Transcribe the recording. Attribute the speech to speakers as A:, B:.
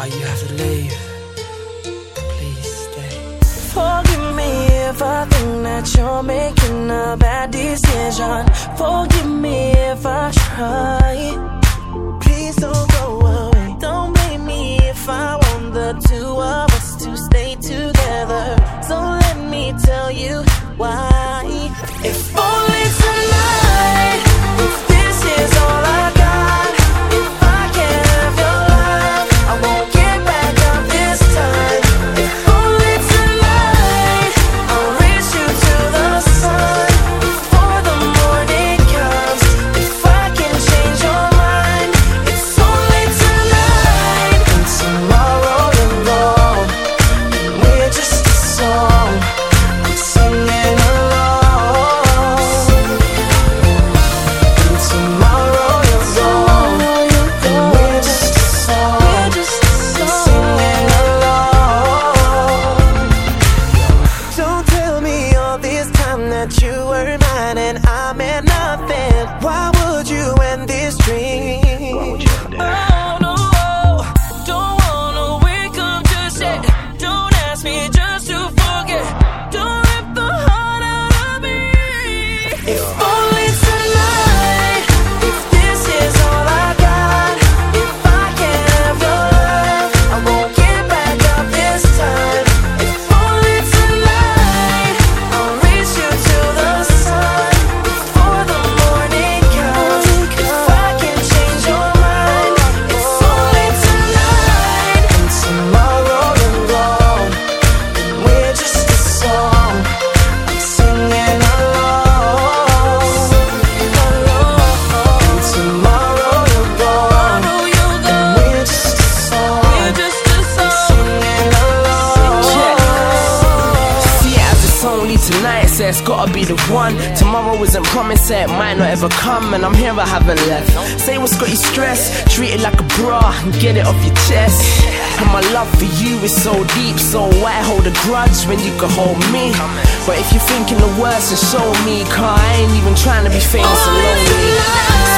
A: you have to leave. Please stay.
B: Forgive me if I think that you're making a bad decision. Forgive me if I try. Please don't go away. Don't blame me if I want the two of us to stay together. So let me tell you why. If only tonight, if this is all I got, if I can't have your love, I won't get back up this time. If only tonight, I'll reach you to the sun before the morning comes. If I can change your mind, it's only tonight. And tomorrow you're gone, and we're just a song I'm singing along. And tomorrow you're gone, and we're just a song I'm singing along. Don't tell me all this time that you were mine and I meant nothing. Why would you end this dream? Oh no, don't wanna wake up just yet. Don't ask me just to forget. Don't rip the heart out of me. If only tonight, if this is all I got, if I can't have your love, I won't get back up this time. If only tonight, I'll reach you to the sun before the morning comes. If I can change your mind, it's only tonight. And tomorrow you're gone, and we're just a song I'm singing along. And tomorrow you're gone, and we're just a song I'm singing along.
C: See it as it's only tonight, so it's gotta be the one. Tomorrow isn't promised, so it might not ever come. And I'm here, I haven't left. Say what's got you stressed, treat it like a bra and get it off your chest. And my love for you is so deep, so why hold a grudge when you can hold me? But if you're thinking the worst, then show me, car I ain't even trying to be famous and lonely.